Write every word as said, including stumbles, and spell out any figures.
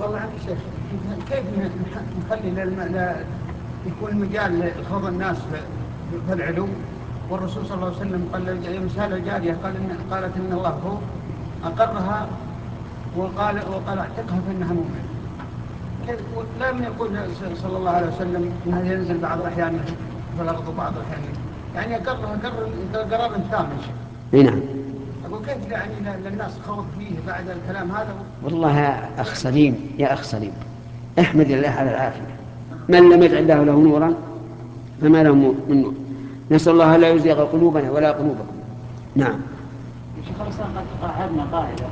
والله عنك شيخ، كيف نخلي لا يكون مجال خوض الناس في العلو، والرسول صلى الله عليه وسلم قال يوم سأل الجارية قال إن قالت إن الله هو أقرها وقال وقال اعتقها فإنها مؤمنة. لم يقول صلى الله عليه وسلم إنه ينزل بعض الأحيان في الأرض وبعض الأحيان يعني أقرها قرر قرار تام. اي نعم. أقول كيف يعني للناس خوض فيه بعد الكلام هذا؟ والله يا أخ سليم يا أخ سليم احمد الله على العافية. من لم يجعل الله له نورا فما له من نور. نسأل الله لا يزيغ قلوبنا ولا قلوبكم. نعم. شيخ الإسلام قد قاعدنا قاعدة